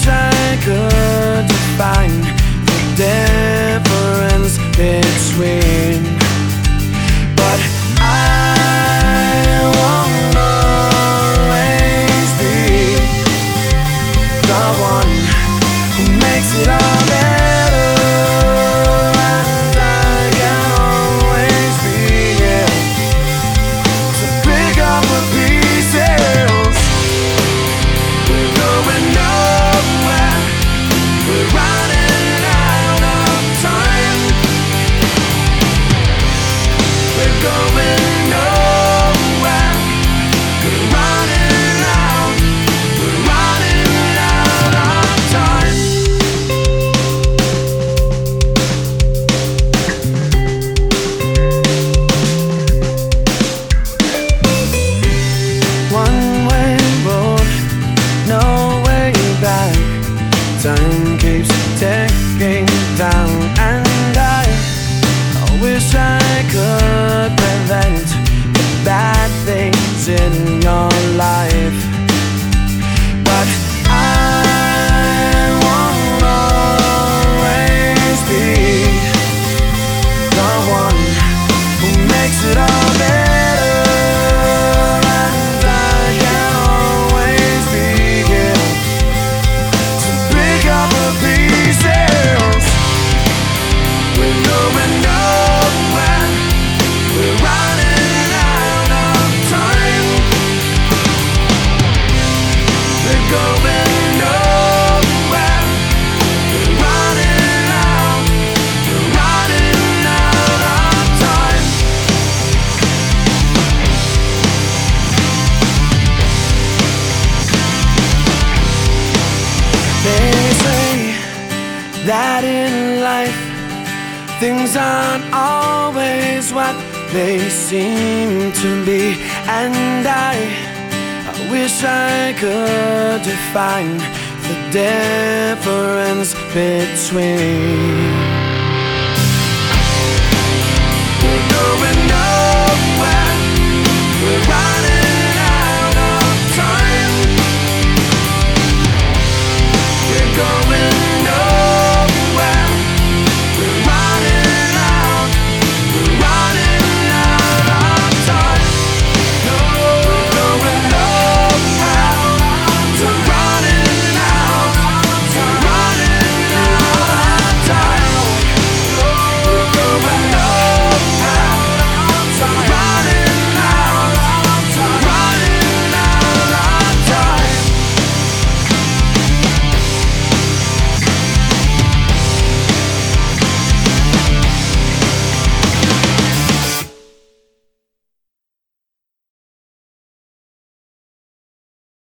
wish I could define the difference between, but I won't always be the one who makes it all better, and I can always be here to pick up the pieces. We're going nowhere, we're running out of time. We're going nowhere, we're running out of time. One-way road, no way back. Time keeps ticking down, and I wish I could prevent the bad things in your life, but I won't always be the one who makes it all better, and I can always be here to pick up the pieces. We're going nowhere, we're running out of time. We're going nowhere, we're running out of time. They say that in life things aren't always what they seem to be, and I wish I could define the difference between